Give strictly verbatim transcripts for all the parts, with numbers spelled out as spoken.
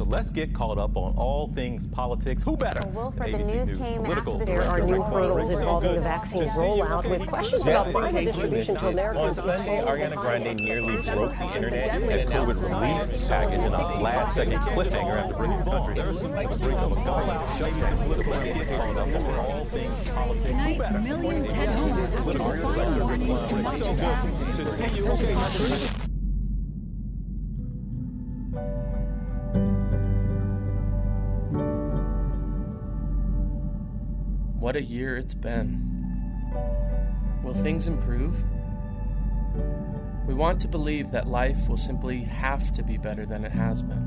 let's get caught up on all things politics. Who better? Well, Wilfred, the news came after the There are new hurdles involving the vaccine rollout with questions about final distribution to Americans. On Sunday, Ariana Grande nearly broke the internet and it was relief package and a last-second cliffhanger after bringing the country. There are some bring some fallout, show you some political all things politics. Tonight, millions head home after the final warnings to march back. To see you, okay. What a year it's been. Will things improve? We want to believe that life will simply have to be better than it has been.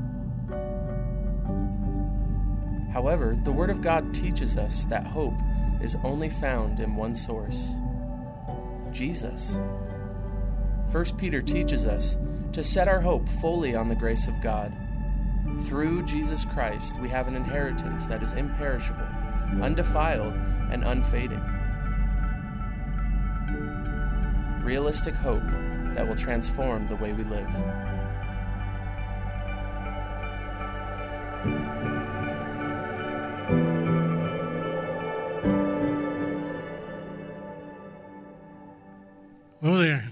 However, the Word of God teaches us that hope is only found in one source: Jesus. First Peter teaches us to set our hope fully on the grace of God. Through Jesus Christ, we have an inheritance that is imperishable, undefiled, and unfading. Realistic hope that will transform the way we live. Hello there.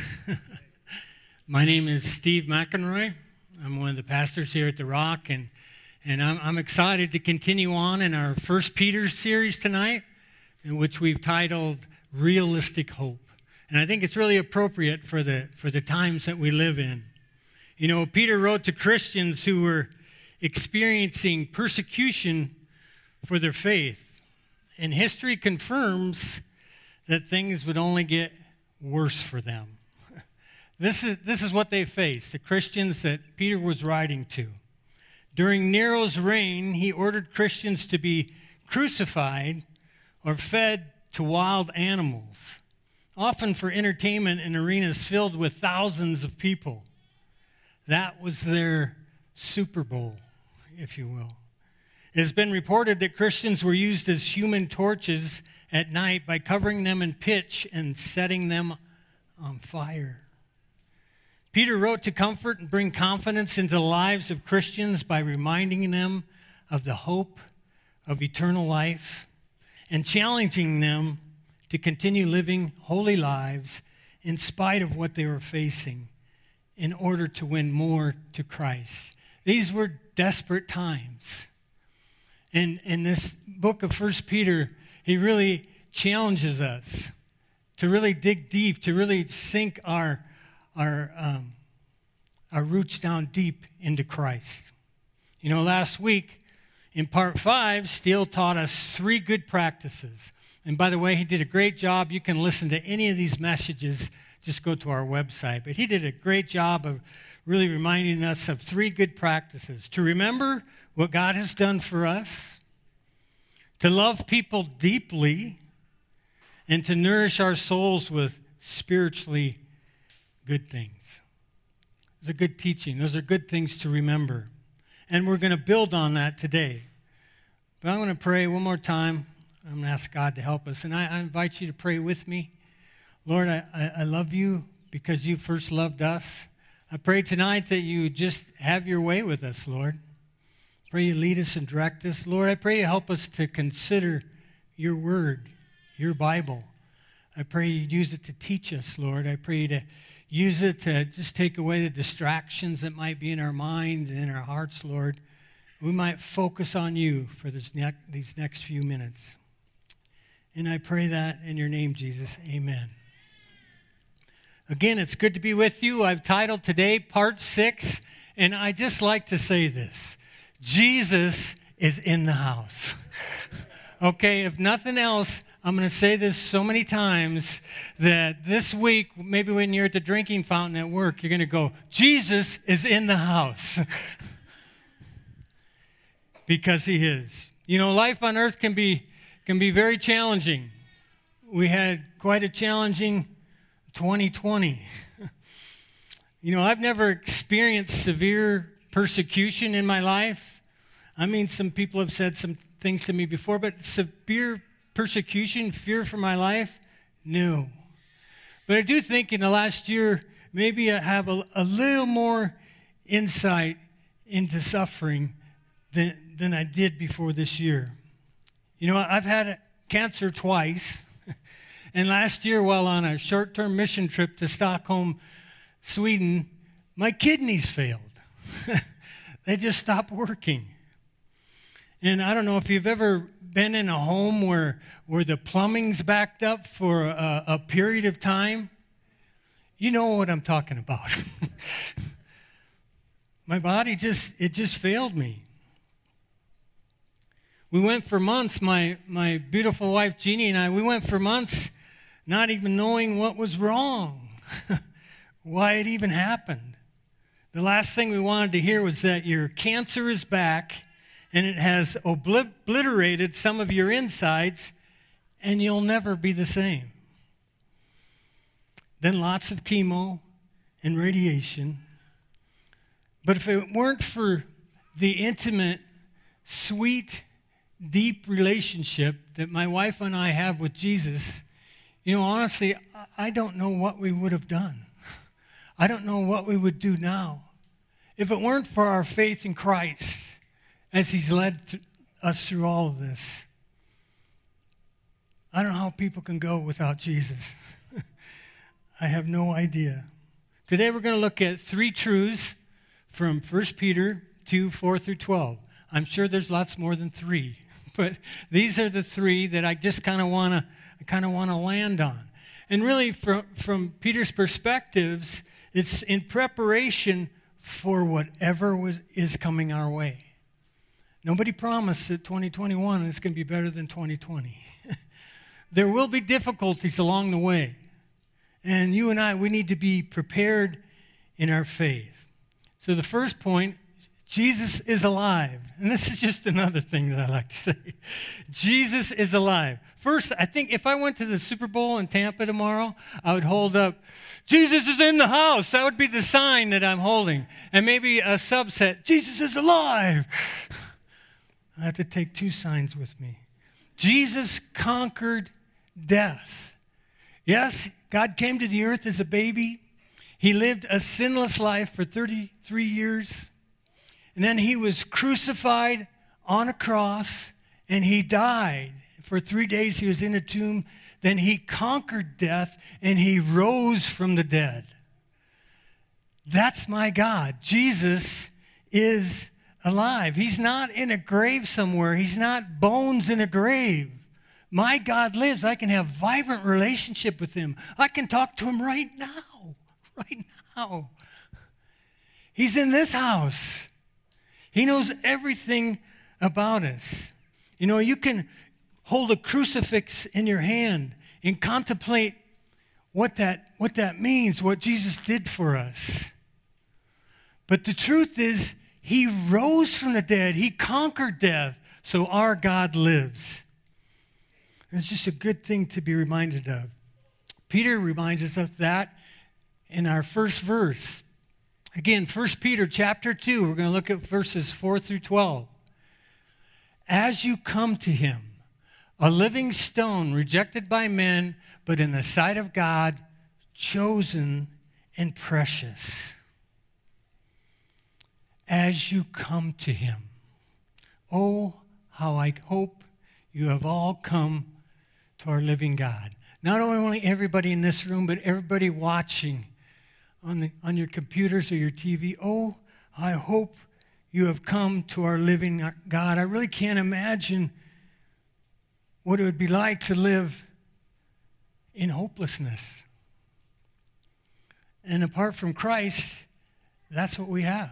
My name is Steve McEnroy. I'm one of the pastors here at The Rock, and And I'm, I'm excited to continue on in our First Peter series tonight, in which we've titled Realistic Hope. And I think it's really appropriate for the, for the times that we live in. You know, Peter wrote to Christians who were experiencing persecution for their faith. And history confirms that things would only get worse for them. This is, this is what they faced, the Christians that Peter was writing to. During Nero's reign, he ordered Christians to be crucified or fed to wild animals, often for entertainment in arenas filled with thousands of people. That was their Super Bowl, if you will. It has been reported that Christians were used as human torches at night by covering them in pitch and setting them on fire. Peter wrote to comfort and bring confidence into the lives of Christians by reminding them of the hope of eternal life and challenging them to continue living holy lives in spite of what they were facing in order to win more to Christ. These were desperate times. And in this book of First Peter, he really challenges us to really dig deep, to really sink our Our, um, our roots down deep into Christ. You know, last week in part five, Steele taught us three good practices. And by the way, he did a great job. You can listen to any of these messages. Just go to our website. But he did a great job of really reminding us of three good practices: to remember what God has done for us, to love people deeply, and to nourish our souls with spiritually good things. Those are good teaching. Those are good things to remember. And we're going to build on that today. But I'm going to pray one more time. I'm going to ask God to help us. And I, I invite you to pray with me. Lord, I, I, I love you because you first loved us. I pray tonight that you just have your way with us, Lord. I pray you lead us and direct us. Lord, I pray you help us to consider your word, your Bible. I pray you use it to teach us, Lord. I pray you to use it to just take away the distractions that might be in our mind and in our hearts, Lord. We might focus on you for this ne- these next few minutes. And I pray that in your name, Jesus. Amen. Again, it's good to be with you. I've titled today Part six, and I just like to say this. Jesus is in the house. Okay, if nothing else, I'm going to say this so many times that this week, maybe when you're at the drinking fountain at work, you're going to go, Jesus is in the house. Because he is. You know, life on earth can be can be very challenging. We had quite a challenging twenty twenty. You know, I've never experienced severe persecution in my life. I mean, some people have said some things to me before, but severe persecution, fear for my life, no. But I do think in the last year, maybe I have a, a little more insight into suffering than, than I did before this year. You know, I've had cancer twice. And last year, while on a short-term mission trip to Stockholm, Sweden, my kidneys failed. They just stopped working. And I don't know if you've ever been in a home where, where the plumbing's backed up for a, a period of time. You know what I'm talking about. My body just, it just failed me. We went for months, my, my beautiful wife Jeannie and I, we went for months not even knowing what was wrong, why it even happened. The last thing we wanted to hear was that your cancer is back and it has obliterated some of your insides and you'll never be the same. Then lots of chemo and radiation. But if it weren't for the intimate, sweet, deep relationship that my wife and I have with Jesus, you know, honestly, I don't know what we would have done. I don't know what we would do now. If it weren't for our faith in Christ as he's led th- us through all of this, I don't know how people can go without Jesus. I have no idea. Today we're going to look at three truths from First Peter two, four through twelve. I'm sure there's lots more than three, but these are the three that I just kind of want to I kind of want to land on. And really, from, from Peter's perspectives, it's in preparation for whatever was, is coming our way. Nobody promised that twenty twenty-one is going to be better than twenty twenty. There will be difficulties along the way. And you and I, we need to be prepared in our faith. So the first point, Jesus is alive. And this is just another thing that I like to say. Jesus is alive. First, I think if I went to the Super Bowl in Tampa tomorrow, I would hold up, Jesus is in the house. That would be the sign that I'm holding. And maybe a subset, Jesus is alive. I have to take two signs with me. Jesus conquered death. Yes, God came to the earth as a baby. He lived a sinless life for thirty-three years. And then he was crucified on a cross, and he died. For three days he was in a tomb. Then he conquered death, and he rose from the dead. That's my God. Jesus is alive. He's not in a grave somewhere. He's not bones in a grave. My God lives. I can have a vibrant relationship with him. I can talk to him right now. Right now. He's in this house. He knows everything about us. You know, you can hold a crucifix in your hand and contemplate what that, what that means, what Jesus did for us. But the truth is, he rose from the dead. He conquered death, so our God lives. It's just a good thing to be reminded of. Peter reminds us of that in our first verse. Again, First Peter chapter two, we're going to look at verses four through twelve. As you come to him, a living stone rejected by men, but in the sight of God, chosen and precious. As you come to him. Oh, how I hope you have all come to our living God. Not only everybody in this room, but everybody watching on, the, on your computers or your T V. Oh, I hope you have come to our living God. I really can't imagine what it would be like to live in hopelessness. And apart from Christ, that's what we have.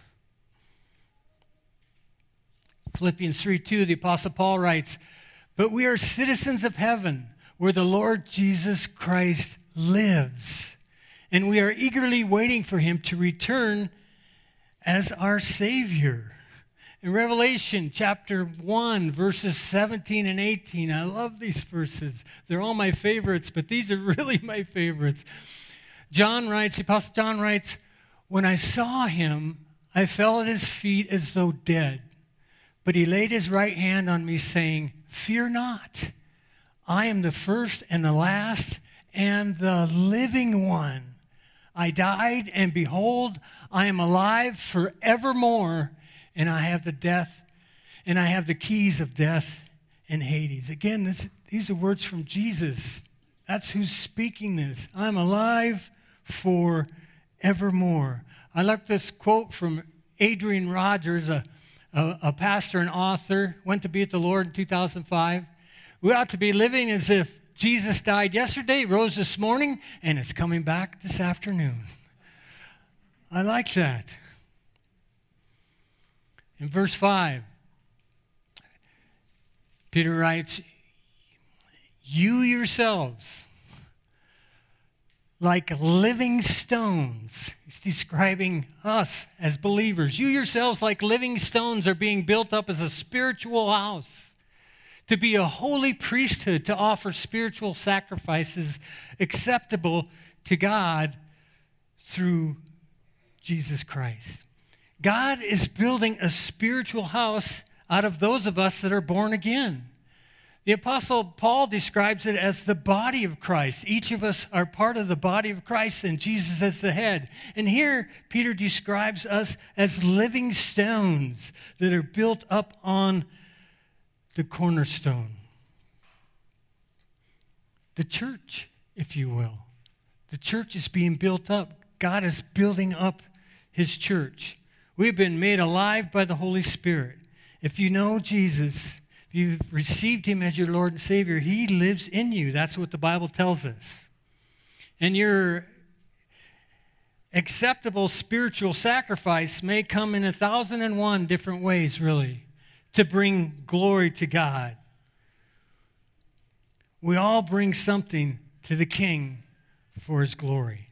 Philippians three two, the Apostle Paul writes, but we are citizens of heaven, where the Lord Jesus Christ lives. And we are eagerly waiting for him to return as our Savior. In Revelation chapter one, verses seventeen and eighteen, I love these verses. They're all my favorites, but these are really my favorites. John writes, the Apostle John writes, when I saw him, I fell at his feet as though dead. But he laid his right hand on me, saying, fear not. I am the first and the last and the living one. I died, and behold, I am alive forevermore, and I have the death, and I have the keys of death and Hades. Again, this, these are words from Jesus. That's who's speaking this. I'm alive forevermore. I like this quote from Adrian Rogers, a, a, a pastor and author, went to be with the Lord in two thousand five. We ought to be living as if Jesus died yesterday, rose this morning, and is coming back this afternoon. I like that. In verse five, Peter writes, you yourselves, like living stones. He's describing us as believers. You yourselves, like living stones, are being built up as a spiritual house, to be a holy priesthood, to offer spiritual sacrifices acceptable to God through Jesus Christ. God is building a spiritual house out of those of us that are born again. The Apostle Paul describes it as the body of Christ. Each of us are part of the body of Christ, and Jesus as the head. And here, Peter describes us as living stones that are built up on the cornerstone. The church, if you will. The church is being built up. God is building up his church. We've been made alive by the Holy Spirit. If you know Jesus, if you've received him as your Lord and Savior, he lives in you. That's what the Bible tells us. And your acceptable spiritual sacrifice may come in a thousand and one different ways, really, to bring glory to God. We all bring something to the King for his glory.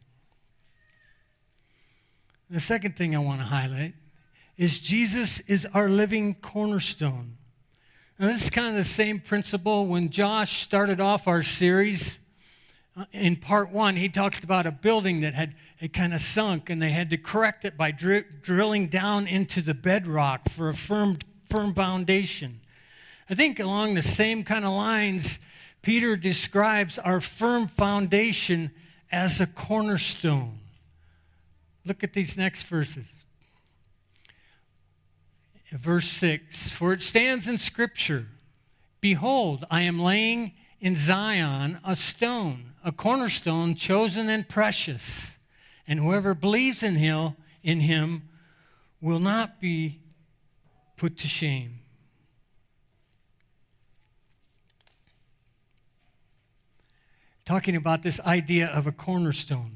The second thing I want to highlight is Jesus is our living cornerstone. Now, this is kind of the same principle. When Josh started off our series, uh, in part one, he talked about a building that had, had kind of sunk, and they had to correct it by dr- drilling down into the bedrock for a firm firm foundation. I think along the same kind of lines, Peter describes our firm foundation as a cornerstone. Look at these next verses. Verse six, for it stands in Scripture, behold, I am laying in Zion a stone, a cornerstone chosen and precious, and whoever believes in him, in him will not be put to shame. Talking about this idea of a cornerstone.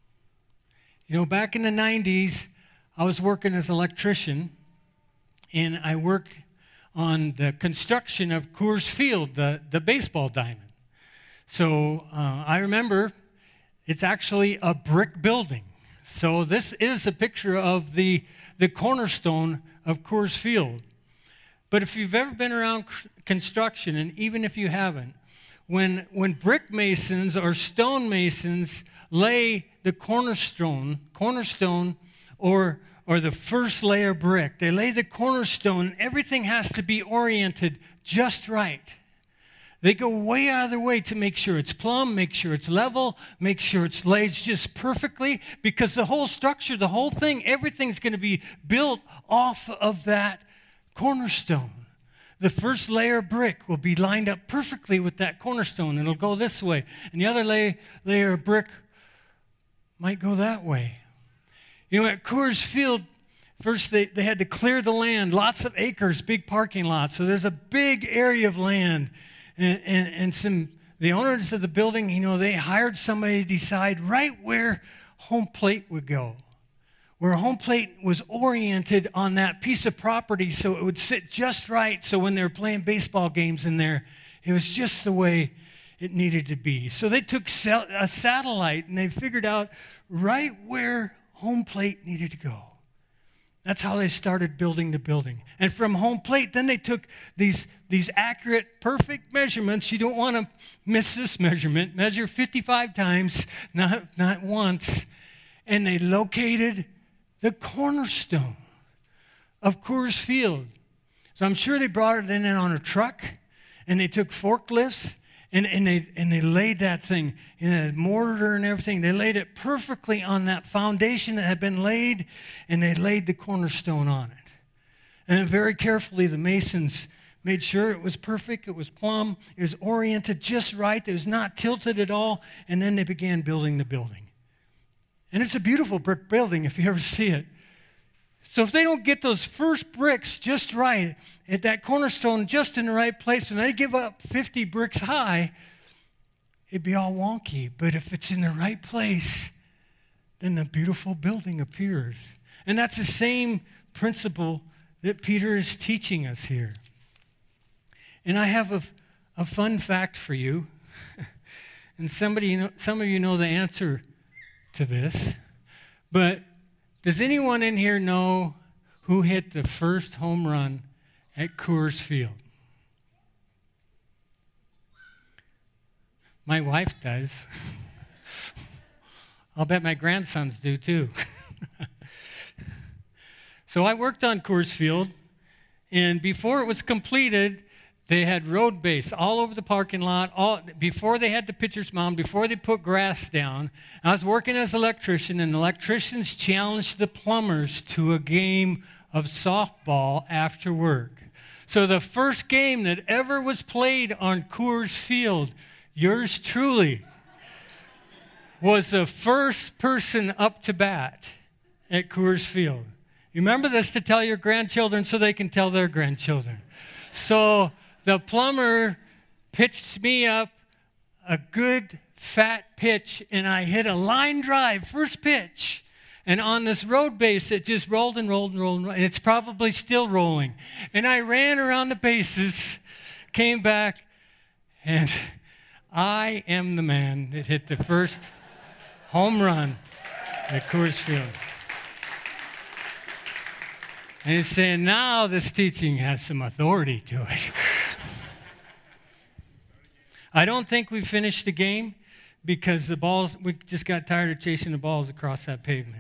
You know, back in the nineties, I was working as an electrician, and I worked on the construction of Coors Field, the, the baseball diamond. So uh, I remember it's actually a brick building. So this is a picture of the, the cornerstone of Coors Field. But if you've ever been around construction, and even if you haven't, when, when brick masons or stone masons lay the cornerstone, cornerstone or, or the first layer brick, they lay the cornerstone, and everything has to be oriented just right. They go way out of their way to make sure it's plumb, make sure it's level, make sure it's laid just perfectly, because the whole structure, the whole thing, everything's going to be built off of that cornerstone. The first layer of brick will be lined up perfectly with that cornerstone. It'll go this way. And the other lay, layer of brick might go that way. You know, at Coors Field, first they, they had to clear the land, lots of acres, big parking lots. So there's a big area of land. And, and, and some the owners of the building, you know, they hired somebody to decide right where home plate would go. Where home plate was oriented on that piece of property so it would sit just right, so when they were playing baseball games in there, it was just the way it needed to be. So they took a satellite and they figured out right where home plate needed to go. That's how they started building the building. And from home plate, then they took these, these accurate, perfect measurements. You don't want to miss this measurement. Measure fifty-five times, not, not once. And they located the cornerstone of Coors Field. So I'm sure they brought it in on a truck, and they took forklifts, And, and, they, and they laid that thing in a mortar and everything. They laid it perfectly on that foundation that had been laid, and they laid the cornerstone on it. And then very carefully, the masons made sure it was perfect, it was plumb, it was oriented just right, it was not tilted at all, and then they began building the building. And it's a beautiful brick building if you ever see it. So if they don't get those first bricks just right, at that cornerstone just in the right place, when they give up fifty bricks high, it'd be all wonky. But if it's in the right place, then the beautiful building appears. And that's the same principle that Peter is teaching us here. And I have a, a fun fact for you. And somebody, you know, some of you know the answer to this. But does anyone in here know who hit the first home run at Coors Field? My wife does. I'll bet my grandsons do too. So I worked on Coors Field, and before it was completed, they had road base all over the parking lot. All, before they had the pitcher's mound, before they put grass down, I was working as an electrician, and the electricians challenged the plumbers to a game of softball after work. So the first game that ever was played on Coors Field, yours truly, was the first person up to bat at Coors Field. You remember this to tell your grandchildren so they can tell their grandchildren. So the plumber pitched me up a good fat pitch, and I hit a line drive, first pitch. And on this road base, it just rolled and rolled and rolled, and, rolled, and it's probably still rolling. And I ran around the bases, came back, and I am the man that hit the first home run at Coors Field. And he's saying, now this teaching has some authority to it. I don't think we finished the game because the balls, we just got tired of chasing the balls across that pavement.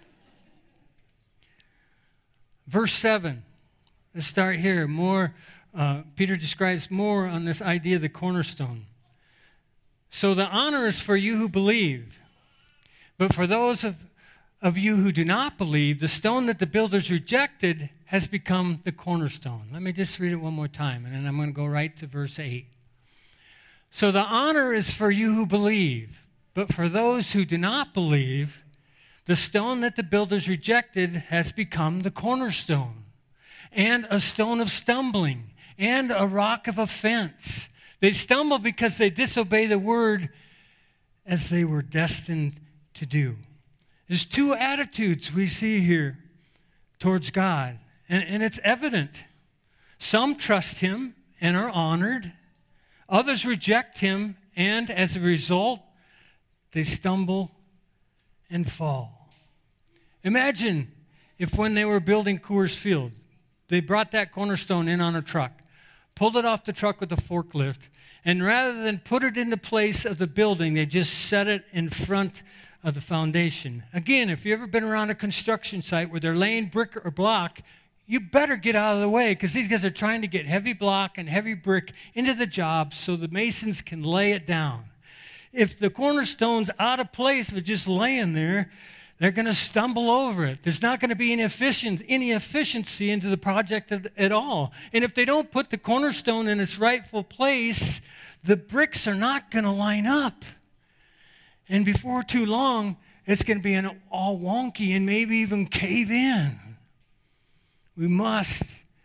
Verse seven, let's start here. More, uh, Peter describes more on this idea of the cornerstone. So the honor is for you who believe, but for those of Of you who do not believe, the stone that the builders rejected has become the cornerstone. Let me just read it one more time, and then I'm going to go right to verse eight. So the honor is for you who believe, but for those who do not believe, the stone that the builders rejected has become the cornerstone, and a stone of stumbling, and a rock of offense. They stumble because they disobey the word as they were destined to do. There's two attitudes we see here towards God, and, and it's evident. Some trust him and are honored. Others reject him, and as a result, they stumble and fall. Imagine if when they were building Coors Field, they brought that cornerstone in on a truck, pulled it off the truck with a forklift, and rather than put it in the place of the building, they just set it in front of the foundation. Again, if you've ever been around a construction site where they're laying brick or block, you better get out of the way because these guys are trying to get heavy block and heavy brick into the job so the masons can lay it down. If the cornerstone's out of place, if it's just laying there, they're going to stumble over it. There's not going to be any, efficient, any efficiency into the project at, at all. And if they don't put the cornerstone in its rightful place, the bricks are not going to line up. And before too long, it's going to be an all wonky and maybe even cave in. We must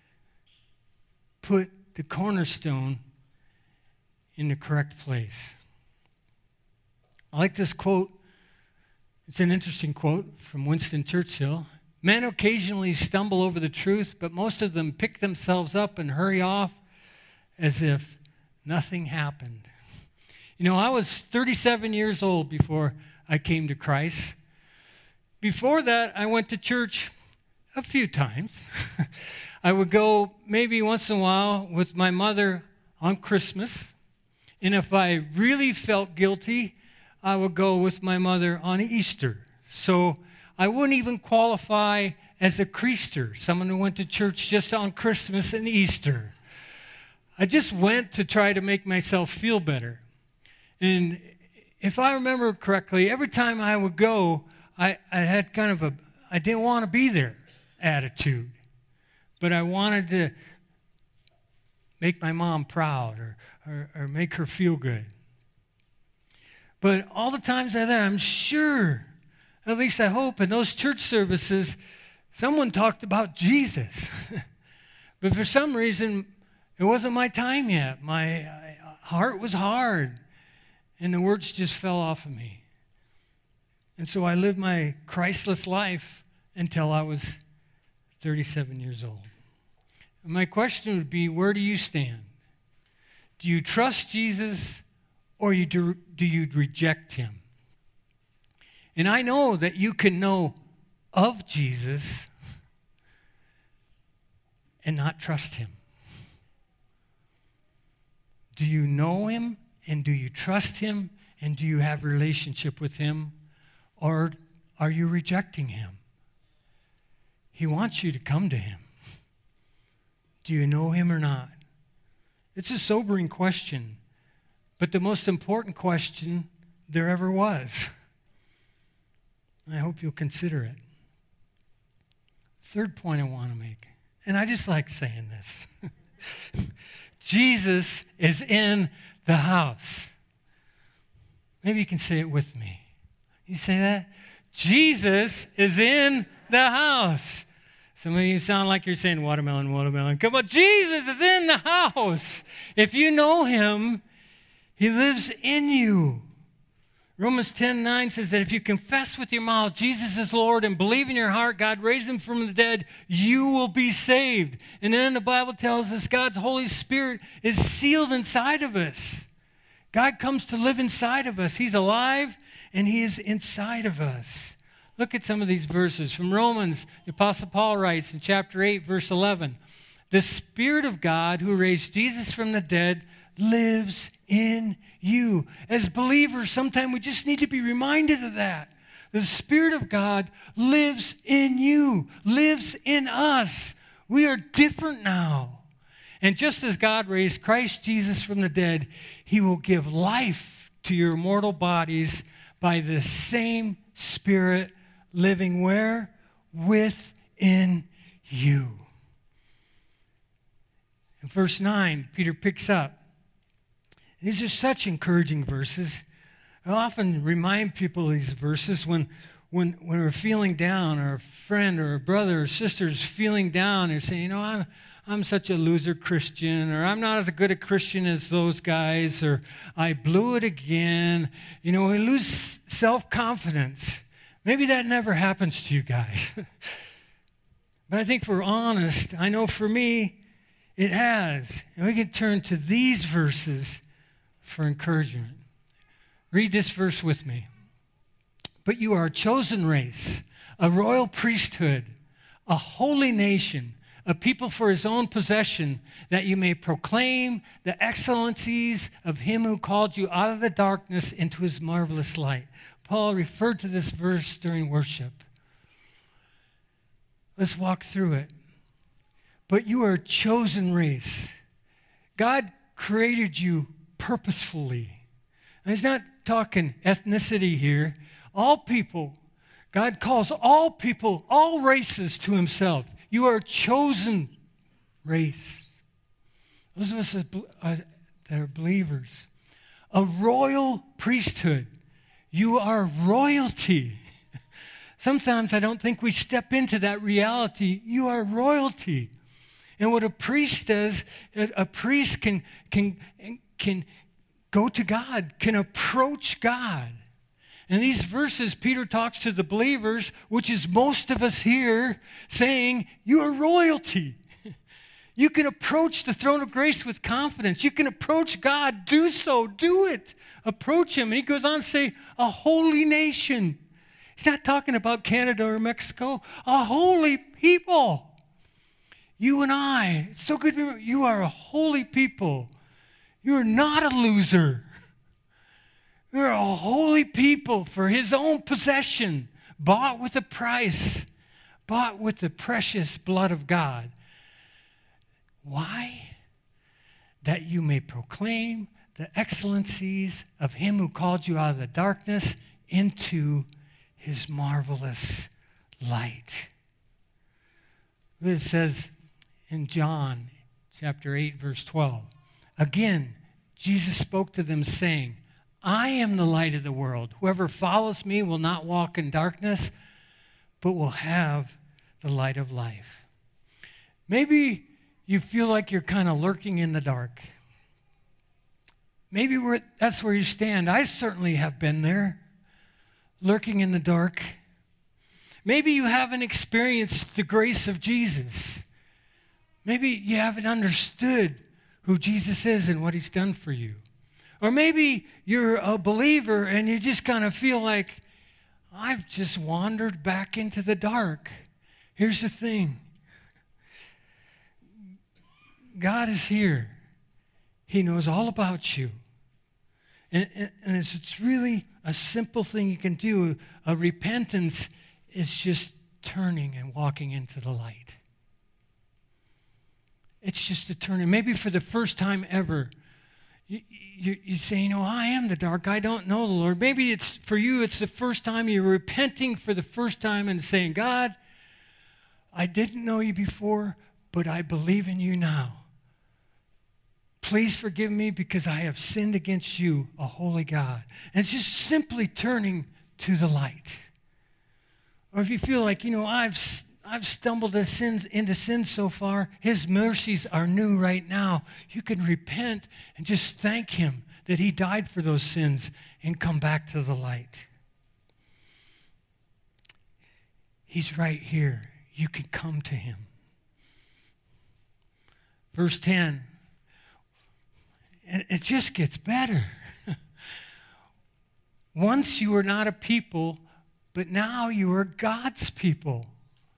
put the cornerstone in the correct place. I like this quote. It's an interesting quote from Winston Churchill. Men occasionally stumble over the truth, but most of them pick themselves up and hurry off as if nothing happened. You know, I was thirty-seven years old before I came to Christ. Before that, I went to church a few times. I would go maybe once in a while with my mother on Christmas. And if I really felt guilty, I would go with my mother on Easter. So I wouldn't even qualify as a creaster, someone who went to church just on Christmas and Easter. I just went to try to make myself feel better. And if I remember correctly, every time I would go, I, I had kind of a, I didn't want to be there attitude. But I wanted to make my mom proud or, or, or make her feel good. But all the times I there, I'm sure, at least I hope, in those church services, someone talked about Jesus. But for some reason, it wasn't my time yet. My heart was hard, and the words just fell off of me. And so I lived my Christless life until I was thirty-seven years old. And my question would be, where do you stand? Do you trust Jesus, or you do, do you reject him? And I know that you can know of Jesus and not trust him. Do you know him, and do you trust him, and do you have a relationship with him, or are you rejecting him? He wants you to come to him. Do you know him or not? It's a sobering question, but the most important question there ever was. I hope you'll consider it. Third point I want to make, and I just like saying this. Jesus is in the house. Maybe you can say it with me. You say that? Jesus is in the house. Some of you sound like you're saying watermelon, watermelon. Come on, Jesus is in the house. If you know him, he lives in you. Romans ten nine says that if you confess with your mouth Jesus is Lord and believe in your heart God raised him from the dead, you will be saved. And then the Bible tells us God's Holy Spirit is sealed inside of us. God comes to live inside of us. He's alive and he is inside of us. Look at some of these verses. From Romans, the Apostle Paul writes in chapter eight, verse eleven, the Spirit of God who raised Jesus from the dead lives in you. As believers, sometimes we just need to be reminded of that. The Spirit of God lives in you, lives in us. We are different now. And just as God raised Christ Jesus from the dead, he will give life to your mortal bodies by the same Spirit living where? Within you. In verse nine, Peter picks up. These are such encouraging verses. I often remind people of these verses when, when, when we're feeling down, or a friend or a brother or sister is feeling down and saying, you know, I'm, I'm such a loser Christian, or I'm not as good a Christian as those guys, or I blew it again. You know, we lose self-confidence. Maybe that never happens to you guys. But I think if we're honest, I know for me, it has. And we can turn to these verses for encouragement. Read this verse with me. But you are a chosen race, a royal priesthood, a holy nation, a people for his own possession, that you may proclaim the excellencies of him who called you out of the darkness into his marvelous light. Paul referred to this verse during worship. Let's walk through it. But you are a chosen race. God created you purposefully. And he's not talking ethnicity here. All people. God calls all people, all races to himself. You are a chosen race. Those of us that are believers. A royal priesthood. You are royalty. Sometimes I don't think we step into that reality. You are royalty. And what a priest does, a priest can, can, can go to God, can approach God. In these verses, Peter talks to the believers, which is most of us here, saying, you are royalty. You can approach the throne of grace with confidence. You can approach God. Do so. Do it. Approach him. And he goes on to say, a holy nation. He's not talking about Canada or Mexico. A holy people. You and I. It's so good to remember. You are a holy people. You are not a loser. You're a holy people for his own possession, bought with a price, bought with the precious blood of God. Why? that you may proclaim the excellencies of him who called you out of the darkness into his marvelous light. It says in John chapter eight, verse twelve, again, Jesus spoke to them saying, I am the light of the world. Whoever follows me will not walk in darkness, but will have the light of life. Maybe you feel like you're kind of lurking in the dark. Maybe we're, that's where you stand. I certainly have been there, lurking in the dark. Maybe you haven't experienced the grace of Jesus. Maybe you haven't understood who Jesus is and what he's done for you. Or maybe you're a believer and you just kind of feel like, I've just wandered back into the dark. Here's the thing. God is here. He knows all about you. And, and, and it's, it's really a simple thing you can do. A repentance is just turning and walking into the light. It's just a turning. Maybe for the first time ever, you, you, you say, you know, I am the dark. I don't know the Lord. Maybe it's for you, it's the first time you're repenting for the first time and saying, God, I didn't know you before, but I believe in you now. Please forgive me because I have sinned against you, a holy God. And it's just simply turning to the light. Or if you feel like, you know, I've I've stumbled into sin, into sin so far, his mercies are new right now. You can repent and just thank him that he died for those sins and come back to the light. He's right here. You can come to him. Verse ten. And it just gets better. Once you were not a people, but now you are God's people.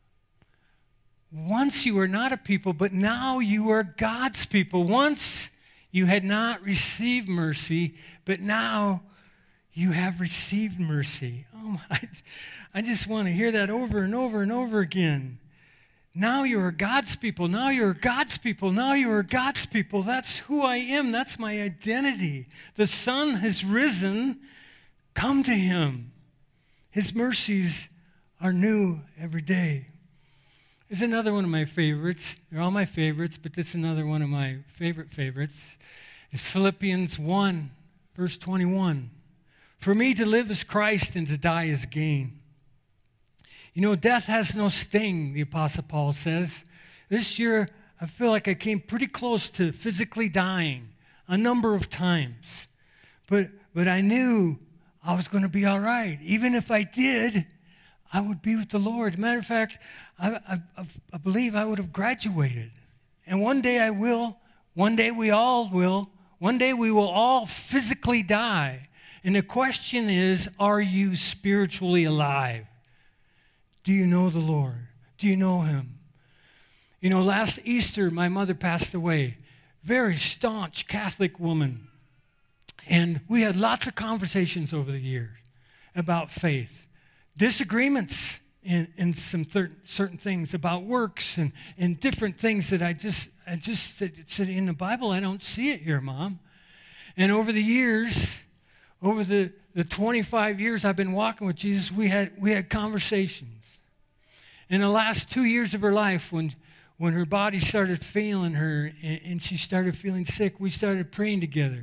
Once you were not a people, but now you are God's people. Once you had not received mercy, but now you have received mercy. Oh my, I just want to hear that over and over and over again. Now you are God's people. Now you are God's people. Now you are God's people. That's who I am. That's my identity. The sun has risen. Come to him. His mercies are new every day. There's another one of my favorites. They're all my favorites, but this is another one of my favorite favorites. It's Philippians one, verse twenty-one. For me to live is Christ and to die is gain. You know, death has no sting, the Apostle Paul says. This year, I feel like I came pretty close to physically dying a number of times. But, but I knew I was going to be all right. Even if I did, I would be with the Lord. Matter of fact, I, I, I believe I would have graduated. And one day I will. One day we all will. One day we will all physically die. And the question is, are you spiritually alive? Do you know the Lord? Do you know him? You know, last Easter, my mother passed away. Very staunch Catholic woman. And we had lots of conversations over the years about faith. Disagreements in, in some thir- certain things about works and, and different things that I just, I just said, said, in the Bible, I don't see it here, Mom. And over the years, over the, the twenty-five years I've been walking with Jesus, we had, we had conversations. In the last two years of her life, when, when her body started failing her and, and she started feeling sick, we started praying together.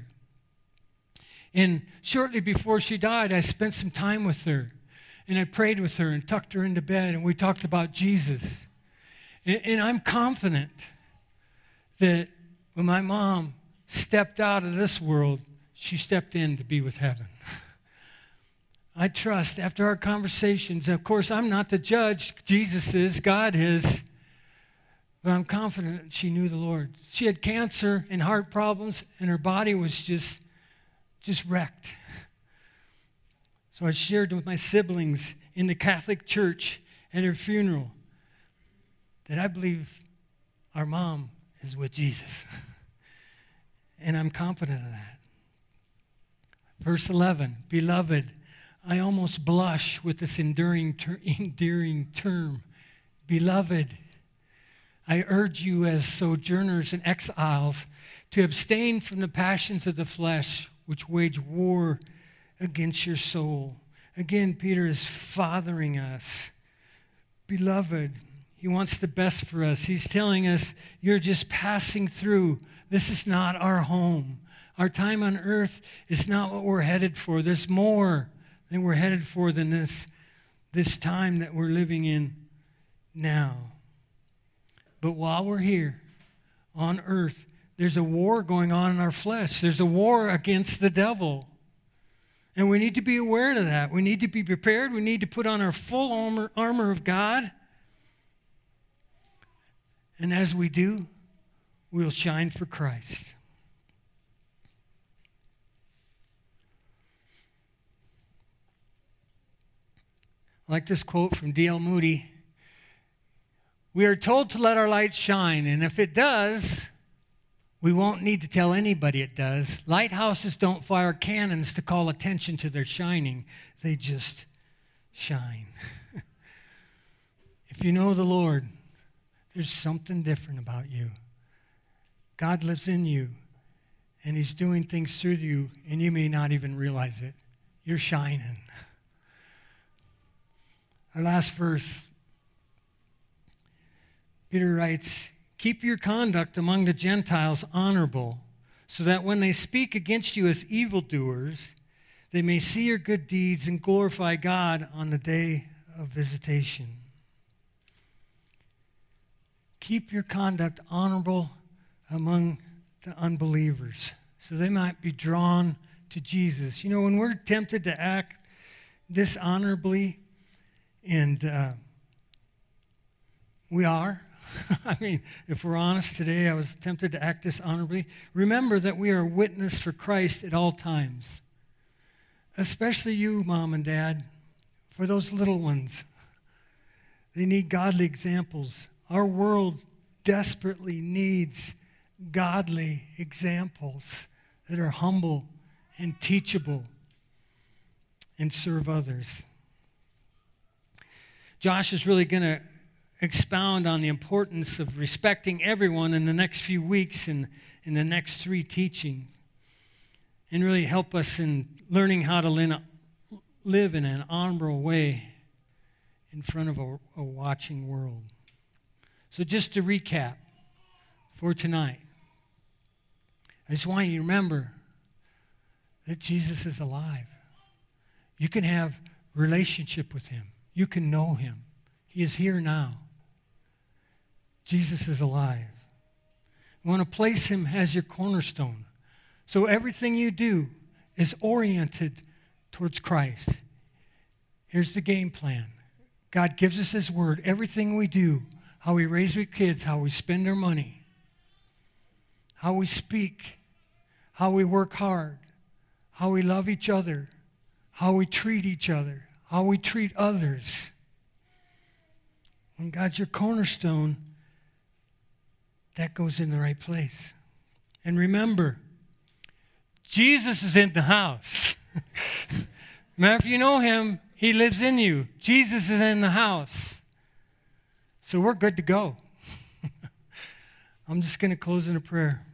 And shortly before she died, I spent some time with her. And I prayed with her and tucked her into bed, and we talked about Jesus. And, and I'm confident that when my mom stepped out of this world, she stepped in to be with heaven. I trust after our conversations, of course, I'm not the judge. Jesus is, God is. But I'm confident she knew the Lord. She had cancer and heart problems, and her body was just, just wrecked. So I shared with my siblings in the Catholic Church at her funeral that I believe our mom is with Jesus. And I'm confident of that. Verse eleven, beloved, I almost blush with this enduring ter- endearing term, beloved. I urge you as sojourners and exiles to abstain from the passions of the flesh, which wage war against your soul. Again, Peter is fathering us. Beloved, he wants the best for us. He's telling us, you're just passing through. This is not our home. Our time on earth is not what we're headed for. There's more than we're headed for than this, this time that we're living in now. But while we're here on earth, there's a war going on in our flesh. There's a war against the devil. And we need to be aware of that. We need to be prepared. We need to put on our full armor, armor of God. And as we do, we'll shine for Christ. I like this quote from D L Moody. We are told to let our light shine, and if it does, we won't need to tell anybody it does. Lighthouses don't fire cannons to call attention to their shining. They just shine. If you know the Lord, there's something different about you. God lives in you, and he's doing things through you, and you may not even realize it. You're shining. Our last verse, Peter writes, keep your conduct among the Gentiles honorable, so that when they speak against you as evildoers, they may see your good deeds and glorify God on the day of visitation. Keep your conduct honorable among the unbelievers, so they might be drawn to Jesus. You know, when we're tempted to act dishonorably, and uh, we are, I mean, if we're honest today, I was tempted to act dishonorably. Remember that we are a witness for Christ at all times, especially you, Mom and Dad, for those little ones. They need godly examples. Our world desperately needs godly examples that are humble and teachable and serve others. Josh is really going to expound on the importance of respecting everyone in the next few weeks and in the next three teachings, and really help us in learning how to live in an honorable way in front of a, a watching world. So just to recap for tonight, I just want you to remember that Jesus is alive. You can have relationship with him. You can know him. He is here now. Jesus is alive. You want to place him as your cornerstone. So everything you do is oriented towards Christ. Here's the game plan. God gives us his word. Everything we do, how we raise our kids, how we spend our money, how we speak, how we work hard, how we love each other, how we treat each other, how we treat others. When God's your cornerstone, that goes in the right place. And remember, Jesus is in the house. Matter if you know him, he lives in you. Jesus is in the house. So we're good to go. I'm just going to close in a prayer.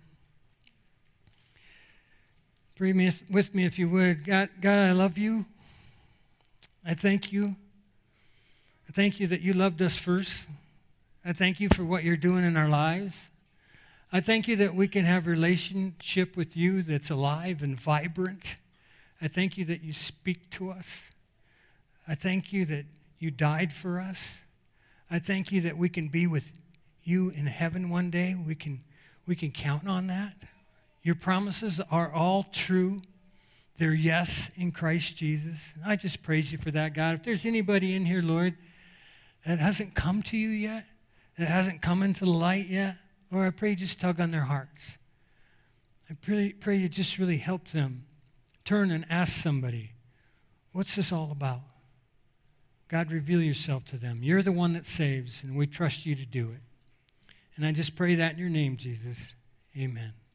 Pray with me if you would. God, God, I love you. I thank you. I thank you that you loved us first. I thank you for what you're doing in our lives. I thank you that we can have a relationship with you that's alive and vibrant. I thank you that you speak to us. I thank you that you died for us. I thank you that we can be with you in heaven one day. We can, we can count on that. Your promises are all true. They're yes in Christ Jesus. And I just praise you for that, God. If there's anybody in here, Lord, that hasn't come to you yet, that hasn't come into the light yet, Lord, I pray you just tug on their hearts. I pray, pray you just really help them turn and ask somebody, what's this all about? God, reveal yourself to them. You're the one that saves, and we trust you to do it. And I just pray that in your name, Jesus. Amen.